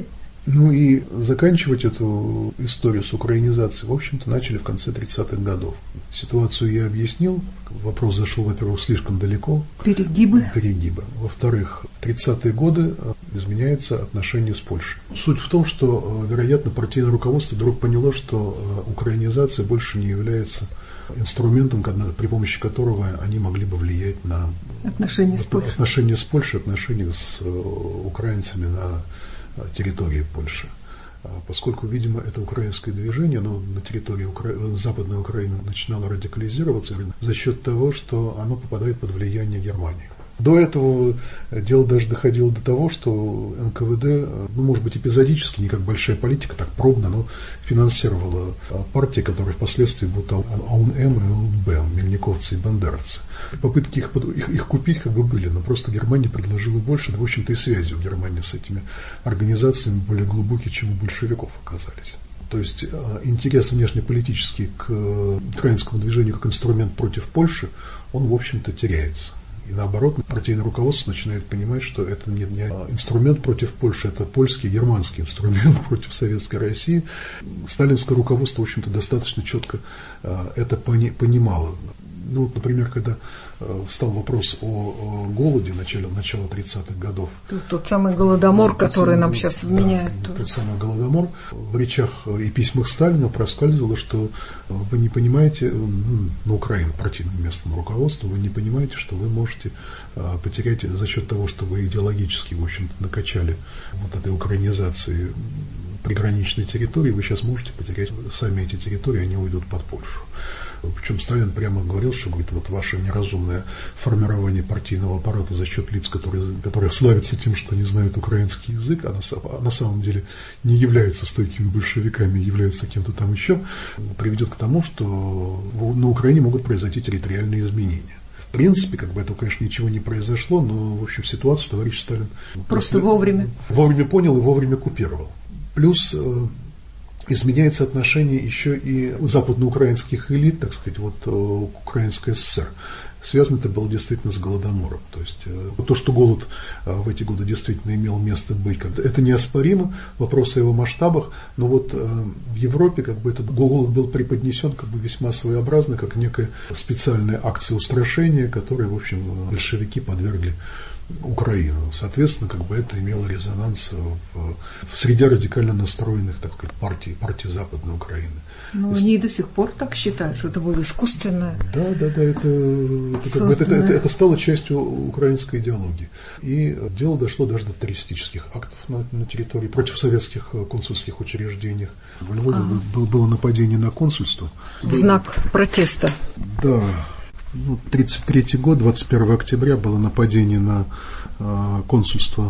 Ну и заканчивать эту историю с украинизацией, в общем-то, начали в конце тридцатых годов. Ситуацию я объяснил, вопрос зашел, во-первых, слишком далеко. Перегибы. Перегибы. Во-вторых, в тридцатые годы изменяется отношение с Польшей. Суть в том, что, вероятно, партийное руководство вдруг поняло, что украинизация больше не является инструментом, при помощи которого они могли бы влиять на отношения с Польшей, отношения с, Польшей, отношения с украинцами на территории Польши. Поскольку, видимо, это украинское движение, оно на территории Укра... Западной Украины начинало радикализироваться за счет того, что оно попадает под влияние Германии. До этого дело даже доходило до того, что эн ка вэ дэ, ну, может быть, эпизодически, не как большая политика, так пробно, но финансировала партии, которые впоследствии будут а ун эм и а ун бэ, мельниковцы и бандеровцы. Попытки их, их, их купить как бы были, но просто Германия предложила больше, да, в общем-то, и связи у Германии с этими организациями более глубокие, чем у большевиков оказались. То есть интерес внешнеполитический к украинскому движению как инструмент против Польши, он, в общем-то, теряется. И наоборот, партийное руководство начинает понимать, что это не, не инструмент против Польши, это польский, германский инструмент против Советской России. Сталинское руководство, в общем-то, достаточно четко это пони, понимало. Ну, вот, например, когда встал вопрос о, о голоде начала, начала тридцатых годов. Тот, тот самый голодомор, тот который самый, нам сейчас вменяют. Да, тот самый голодомор. В речах и письмах Сталина проскальзывало, что вы не понимаете, на Украине, партийному местному руководству, вы не понимаете, что вы можете потерять за счет того, что вы идеологически, в общем-то, накачали вот этой украинизации приграничной территории, вы сейчас можете потерять сами эти территории, они уйдут под Польшу. Причем Сталин прямо говорил, что, говорит, вот ваше неразумное формирование партийного аппарата за счет лиц, которые, которые славятся тем, что не знают украинский язык, а на, а на самом деле не являются стойкими большевиками, являются кем-то там еще, приведет к тому, что на Украине могут произойти территориальные изменения. В принципе, как бы этого, конечно, ничего не произошло, но, в общем, ситуацию товарищ Сталин просто вовремя. вовремя понял и вовремя купировал. Плюс изменяется отношение еще и западноукраинских элит, так сказать, вот к Украинской ССР. Связано это было действительно с голодомором. То есть то, что голод в эти годы действительно имел место быть, это неоспоримо, вопрос о его масштабах, но вот в Европе как бы этот голод был преподнесен как бы весьма своеобразно, как некая специальная акция устрашения, которой, в общем, большевики подвергли Украину. Соответственно, как бы это имело резонанс в, в среде радикально настроенных, так сказать, партий, партий Западной Украины. Но Иск... они и до сих пор так считают, что это было искусственное. Да, да, да, это, это, это, это, это стало частью украинской идеологии. И дело дошло даже до террористических актов на, на территории, против советских консульских учреждениях. В Львове ага. было, было нападение на консульство. В знак протеста. Да. Ну, тридцать третий год, двадцать первого октября было нападение на э, консульство,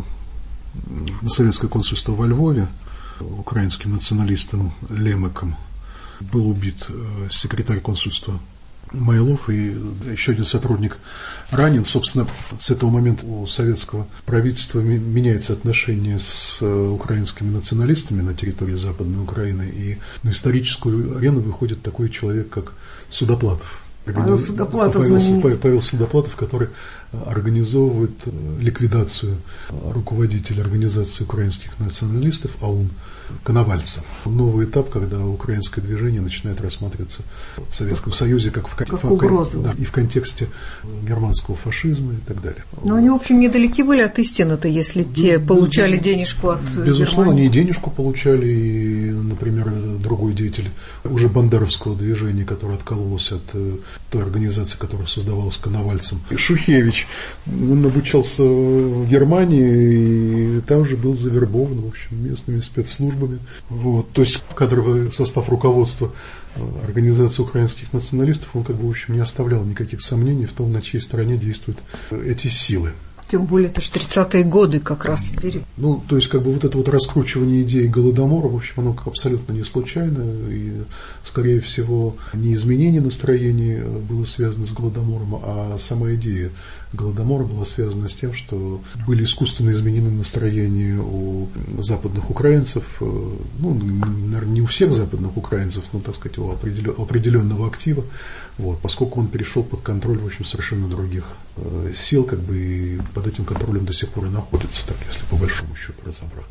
на советское консульство во Львове украинским националистом Лемеком. Был убит э, секретарь консульства Майлов и еще один сотрудник ранен. Собственно, с этого момента у советского правительства меняется отношение с украинскими националистами на территории Западной Украины, и на историческую арену выходит такой человек, как Судоплатов. Павел Судоплатов, Павел, Павел Судоплатов, который организовывает ликвидацию руководителя организации украинских националистов а ун Коновальца. Новый этап, когда украинское движение начинает рассматриваться в Советском Союзе как, в, как в, угроза. Да, и в контексте германского фашизма и так далее. Но они, в общем, недалеки были от истины-то, если да, те да, получали да, денежку от безусловно, Германии. Они и денежку получали, и, например, другой деятель уже бандеровского движения, который откололся от той организации, которая создавалась Коновальцем, Шухевич, он обучался в Германии и там же был завербован, в общем, местными спецслужбами. Вот. То есть кадровый состав руководства организации украинских националистов, он как бы, в общем, не оставлял никаких сомнений в том, на чьей стороне действуют эти силы. Тем более, это же тридцатые годы как раз. Ну, то есть, как бы вот это вот раскручивание идеи Голодомора, в общем, оно абсолютно не случайно, и, скорее всего, не изменение настроения было связано с Голодомором, а сама идея Голодомора была связана с тем, что были искусственно изменены настроения у западных украинцев, ну, наверное, не у всех западных украинцев, но, так сказать, у определенного актива, вот, поскольку он перешел под контроль, в общем, совершенно других э, сил, как бы, и под этим контролем до сих пор и находится, так, если по большому счету разобраться.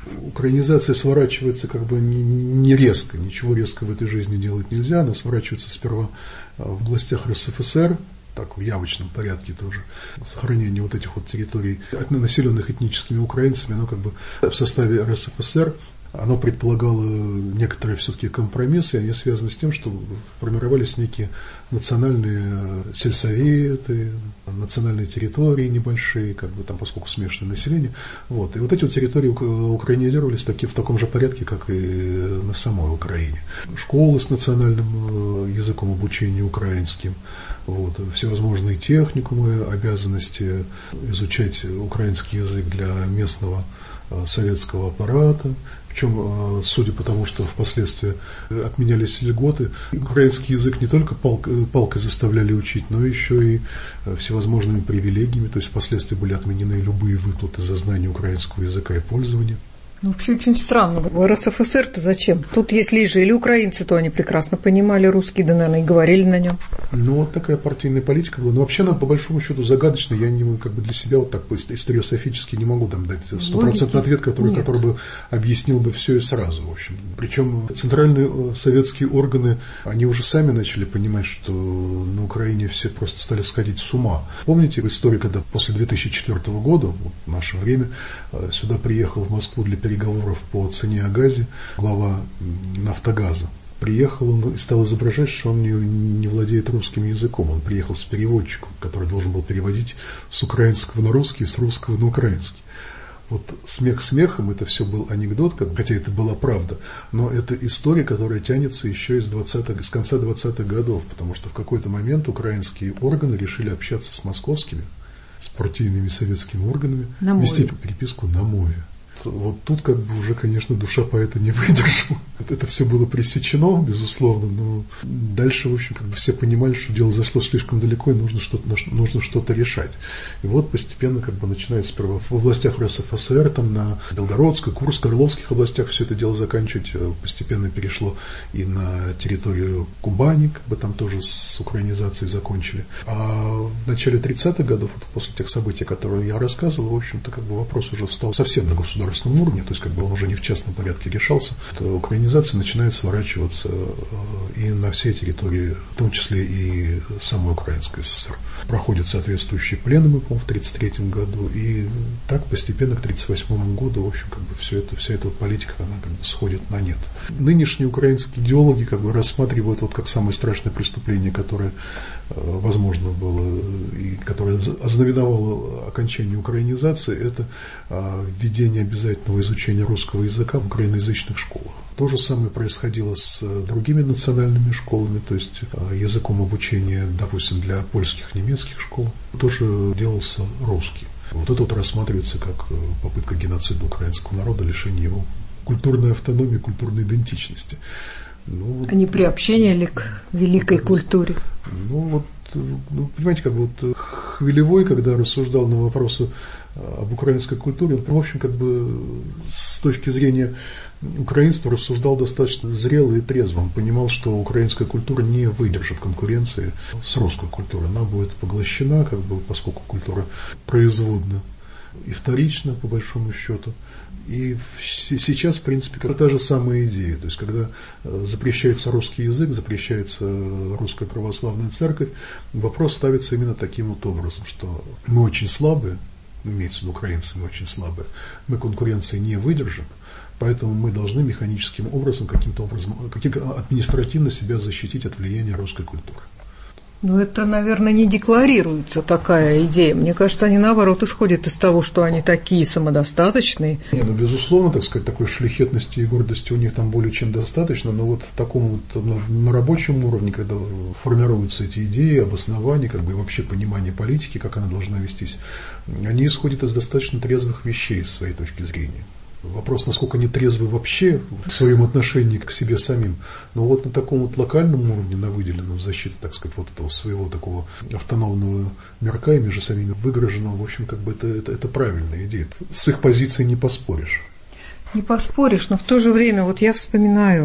украинизация сворачивается как бы не, не резко, ничего резко в этой жизни делать нельзя, она сворачивается сперва в областях РСФСР, так в явочном порядке тоже, сохранение вот этих вот территорий, населенных этническими украинцами, оно как бы в составе РСФСР, оно предполагало некоторые все-таки компромиссы, и они связаны с тем, что формировались некие национальные сельсоветы, национальные территории небольшие, как бы там, поскольку смешанное население. Вот. И вот эти вот территории украинизировались таки, в таком же порядке, как и на самой Украине. Школы с национальным языком обучения украинским, вот, всевозможные техникумы, обязанности изучать украинский язык для местного советского аппарата. Причем, судя по тому, что впоследствии отменялись льготы, украинский язык не только палкой, палкой заставляли учить, но еще и всевозможными привилегиями. То есть впоследствии были отменены любые выплаты за знание украинского языка и пользования. Ну, вообще очень странно. В РСФСР-то зачем? Тут, если и жили украинцы, то они прекрасно понимали русский, да, наверное, и говорили на нем. Ну, вот такая партийная политика была. Но вообще она, по большому счету, загадочна. Я не, как бы для себя вот так историософически не могу там дать стопроцентный ответ, который, который бы объяснил бы все и сразу, в общем. Причем центральные советские органы, они уже сами начали понимать, что на Украине все просто стали сходить с ума. Помните в истории, когда после две тысячи четвёртого года, вот в наше время, сюда приехал в Москву для переговоров переговоров по цене о газе глава Нафтогаза. Приехал он и стал изображать, что он не, не владеет русским языком. Он приехал с переводчиком, который должен был переводить с украинского на русский, с русского на украинский. Вот смех смехом, это все был анекдот, хотя это была правда, но это история, которая тянется еще из двадцатых, с конца двадцатых годов, потому что в какой-то момент украинские органы решили общаться с московскими, с партийными советскими органами, вести переписку на мове. Вот тут как бы уже, конечно, душа поэта не выдержала. Вот это все было пресечено, безусловно, но дальше, в общем, как бы все понимали, что дело зашло слишком далеко и нужно что-то, нужно что-то решать. И вот постепенно как бы начинается сперва в областях РСФСР, там на Белгородской, Курской, Орловских областях все это дело заканчивать, постепенно перешло и на территорию Кубани, как бы там тоже с украинизацией закончили. А в начале тридцатых годов, вот после тех событий, которые я рассказывал, в общем-то, как бы вопрос уже встал совсем на государственном уровне, то есть как бы он уже не в частном порядке решался. Украинизация начинает сворачиваться и на всей территории, в том числе и самой Украинской ССР. Проходят соответствующие пленумы, по-моему, в тридцать третьем году, и так постепенно к тридцать восьмому году, в общем, как бы все это, вся эта политика, она как бы сходит на нет. Нынешние украинские идеологи как бы рассматривают вот как самое страшное преступление, которое возможно было и которое ознаменовало окончание украинизации, это введение обязательного изучения русского языка в украиноязычных школах. То же самое происходило с другими национальными школами, то есть языком обучения, допустим, для польских, немецких школ тоже делался русский. Вот это вот рассматривается как попытка геноцида украинского народа, лишения его культурной автономии, культурной идентичности. Ну, вот, а не приобщение ли к великой культуре? Ну вот, ну, понимаете, как бы вот Хвилевой, когда рассуждал на вопросы об украинской культуре, он, в общем, как бы с точки зрения украинства рассуждал достаточно зрело и трезво. Он понимал, что украинская культура не выдержит конкуренции с русской культурой. Она будет поглощена, как бы, поскольку культура производна и вторична, по большому счету. И сейчас, в принципе, та же самая идея. То есть, когда запрещается русский язык, запрещается русская православная церковь, вопрос ставится именно таким вот образом, что мы очень слабые, имеется в виду украинцы, мы очень слабые, мы конкуренции не выдержим, поэтому мы должны механическим образом, каким-то образом, каким-то административно себя защитить от влияния русской культуры. Ну, это, наверное, не декларируется такая идея. Мне кажется, они, наоборот, исходят из того, что они такие самодостаточные. Не, ну, безусловно, так сказать, такой шляхетности и гордости у них там более чем достаточно, но вот в таком вот, на, на рабочем уровне, когда формируются эти идеи, обоснования, как бы и вообще понимание политики, как она должна вестись, они исходят из достаточно трезвых вещей с своей точки зрения. Вопрос, насколько они трезвы вообще в своем отношении к себе самим. Но вот на таком вот локальном уровне, на выделенном защите, так сказать, вот этого своего такого автономного мирка, ими же самими выгроженного, в общем, как бы это, это, это правильная идея. С их позицией не поспоришь. Не поспоришь, но в то же время, вот я вспоминаю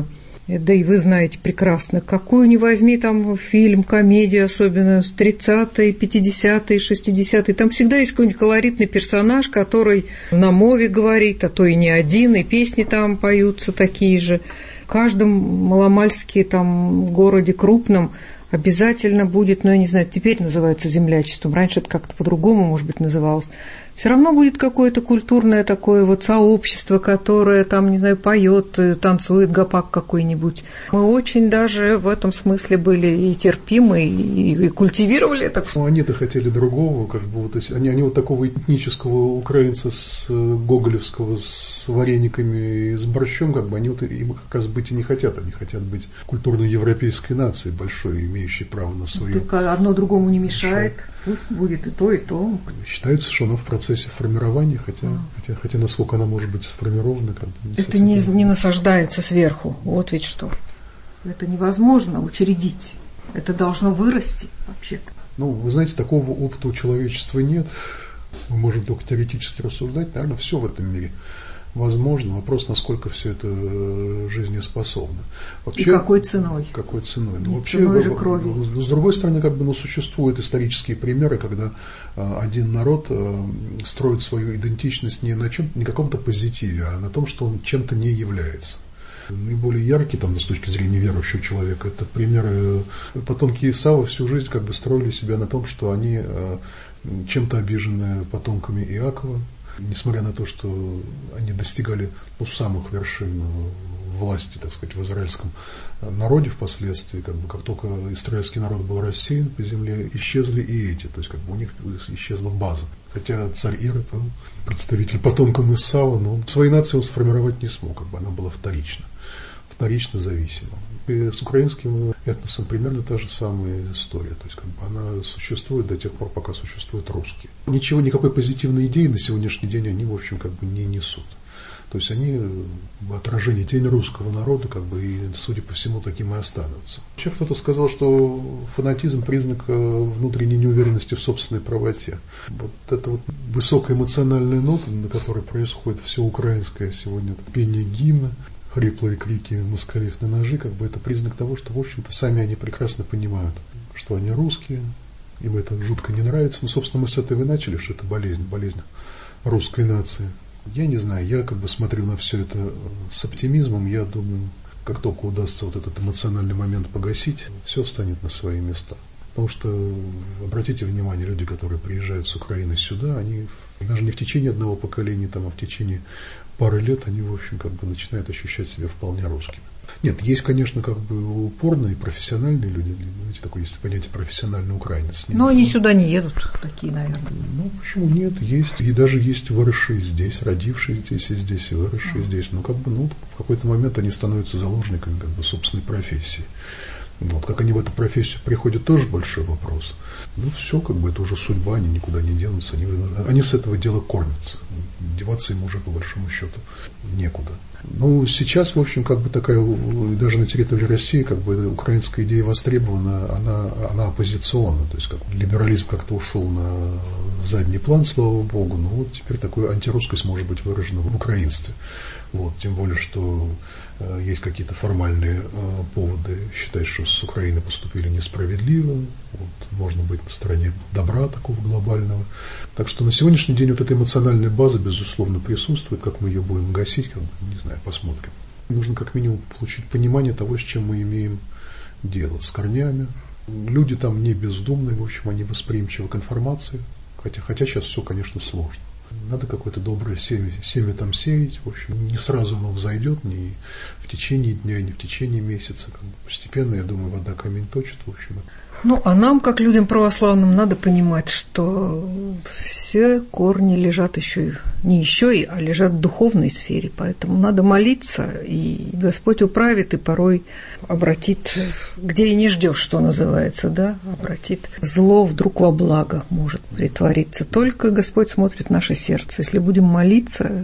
Да и вы знаете прекрасно, какую ни возьми там фильм, комедию, особенно с тридцатые, пятидесятые, шестидесятые, там всегда есть какой-нибудь колоритный персонаж, который на мове говорит, а то и не один, и песни там поются такие же. В каждом маломальски там городе крупном обязательно будет, ну, я не знаю, теперь называется землячеством, раньше это как-то по-другому, может быть, называлось. Все равно будет какое-то культурное такое вот сообщество, которое там, не знаю, поет, танцует гопак какой-нибудь. Мы очень даже в этом смысле были и терпимы, и, и культивировали это. Ну, они-то хотели другого, как бы вот они, они вот такого этнического украинца с гоголевского с варениками и с борщом, как бы они вот им как раз быть и не хотят, они хотят быть культурной европейской нацией большой, имеющей право на свою. Так одно другому не мешает. Пусть будет и то, и то. Считается, что оно в процессе формирования, хотя, а. хотя, хотя насколько она может быть сформирована. Как бы не это не, не насаждается сверху. Вот ведь что. Это невозможно учредить. Это должно вырасти вообще-то. Ну, вы знаете, такого опыта у человечества нет. Мы можем только теоретически рассуждать. Наверное, все в этом мире возможно. Вопрос, насколько все это жизнеспособно. Вообще, и какой ценой? Какой ценой? Ну, вообще, ценой же крови. С другой стороны, как бы, ну, существуют исторические примеры, когда а, один народ а, строит свою идентичность не на чем, не каком-то позитиве, а на том, что он чем-то не является. Наиболее яркий, там, с точки зрения верующего человека, это примеры. Потомки Исава всю жизнь как бы строили себя на том, что они а, чем-то обижены потомками Иакова. Несмотря на то, что они достигали, ну, самых вершин власти, так сказать, в израильском народе впоследствии, как бы, как только израильский народ был рассеян по земле, исчезли и эти, то есть как бы у них исчезла база. Хотя царь Ирод, он представитель потомков Исава, но своей нации он сформировать не смог, как бы она была вторична, вторично зависима. И с украинским этносом примерно та же самая история. То есть как бы она существует до тех пор, пока существуют русские. Ничего, никакой позитивной идеи на сегодняшний день они, в общем, как бы не несут. То есть они отражение тени русского народа, как бы, и, судя по всему, таким и останутся. Еще кто-то сказал, что фанатизм – признак внутренней неуверенности в собственной правоте. Вот это вот высокая эмоциональная нота, на которой происходит все украинское сегодня, это пение гимна, хриплые крики москалев на ножи, как бы это признак того, что, в общем-то, сами они прекрасно понимают, что они русские, им это жутко не нравится. Ну, собственно, мы с этого и начали, что это болезнь, болезнь русской нации. Я не знаю, я как бы смотрю на все это с оптимизмом, я думаю, как только удастся вот этот эмоциональный момент погасить, все встанет на свои места. Потому что, обратите внимание, люди, которые приезжают с Украины сюда, они даже не в течение одного поколения, там, а в течение пары лет, они, в общем, как бы начинают ощущать себя вполне русскими. Нет, есть, конечно, как бы упорные, профессиональные люди, знаете, такое есть понятие профессиональный украинец. Но они сюда не едут, такие, наверное. Ну, почему нет? Есть, и даже есть выросшие здесь, родившие здесь и здесь, и выросшие а. здесь. Но как бы, ну, в какой-то момент они становятся заложниками, как бы, собственной профессии. Вот, как они в эту профессию приходят, тоже большой вопрос. Ну, все, как бы, это уже судьба, они никуда не денутся, они, они с этого дела кормятся. Деваться им уже, по большому счету, некуда. Ну, сейчас, в общем, как бы такая, даже на территории России, как бы, украинская идея востребована, она, она оппозиционна, то есть, как либерализм как-то ушел на задний план, слава богу, но вот теперь такая антирусскость может быть выражена в украинстве. Вот, тем более, что э, есть какие-то формальные э, поводы считать, что с Украиной поступили несправедливо, вот, можно быть на стороне добра такого глобального. Так что на сегодняшний день вот эта эмоциональная база, безусловно, присутствует. Как мы ее будем гасить, как бы, не знаю, посмотрим. Нужно как минимум получить понимание того, с чем мы имеем дело, с корнями. Люди там не бездумные, в общем, они восприимчивы к информации, хотя, хотя сейчас все, конечно, сложно. Надо какое-то доброе семя, семя там сеять, в общем, не сразу оно взойдет, не в течение дня, не в течение месяца. Как бы постепенно, я думаю, вода камень точит, в общем. Ну, а нам, как людям православным, надо понимать, что все корни лежат еще, не еще, а лежат в духовной сфере, поэтому надо молиться, и Господь управит, и порой обратит, где и не ждешь, что называется, да, обратит зло вдруг во благо может притвориться. Только Господь смотрит наше сердце. Если будем молиться,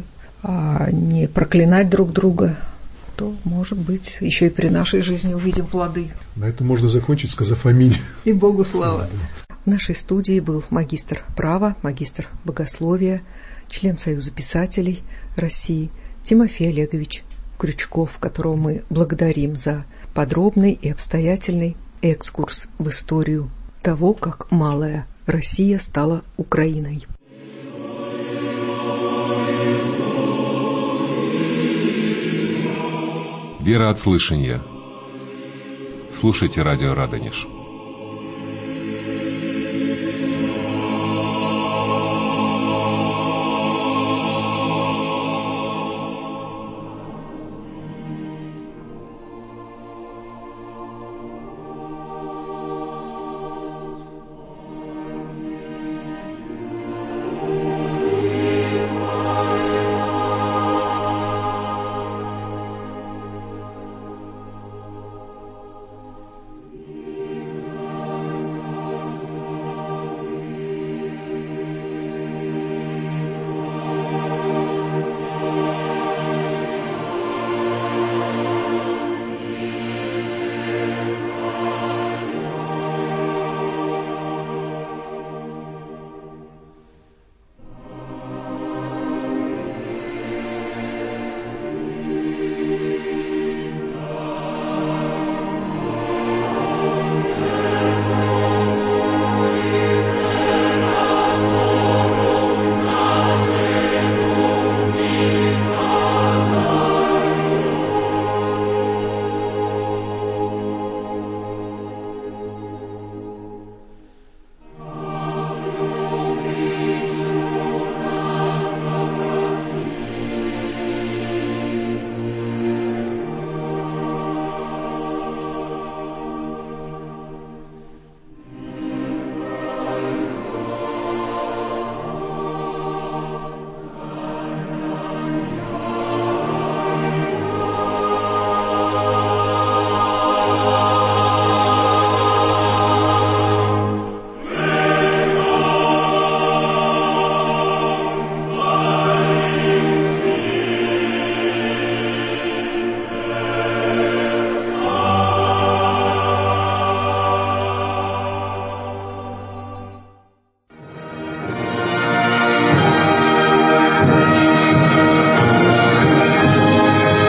а не проклинать друг друга, то, может быть, еще и при нашей жизни увидим плоды. На этом можно закончить, сказав аминь. И Богу слава. В нашей студии был магистр права, магистр богословия, член Союза писателей России Тимофей Олегович Крючков, которого мы благодарим за подробный и обстоятельный экскурс в историю того, как малая Россия стала Украиной. Вера от слышания. Слушайте радио Радонеж.